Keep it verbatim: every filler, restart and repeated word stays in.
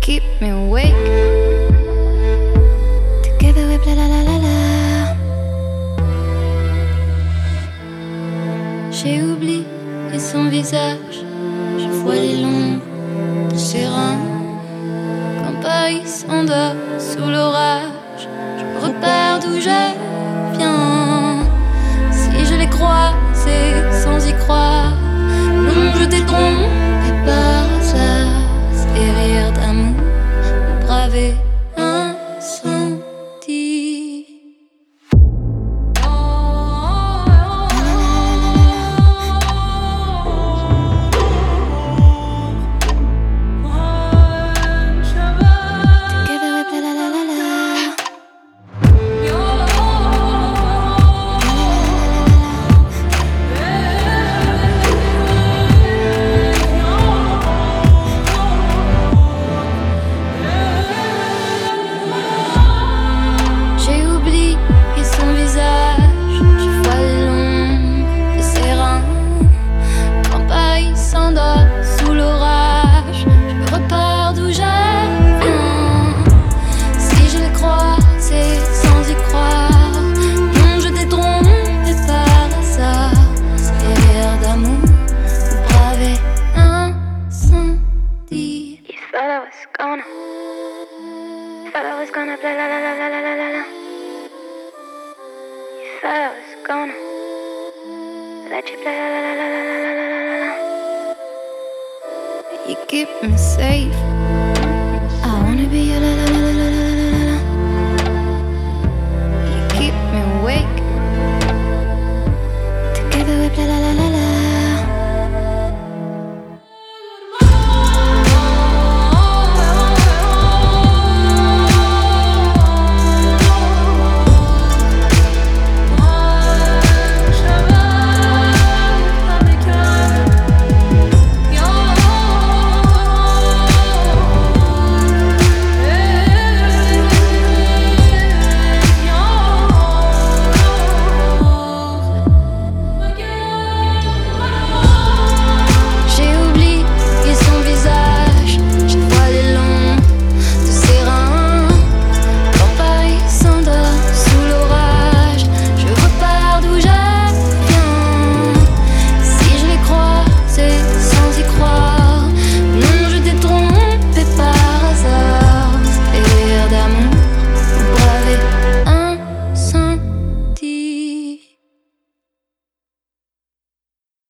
keep me awake. Together we bla la la la la. J'ai oublié son visage, je vois les l'ombre de ses reins. Quand Paris s'endort sous l'orage, je repars d'où je viens. Si je les croisais sans y croire, non, je t'ai trompé par hasard. C'est rire d'amour, braver incendie. You keep me safe. I wanna be your la la la.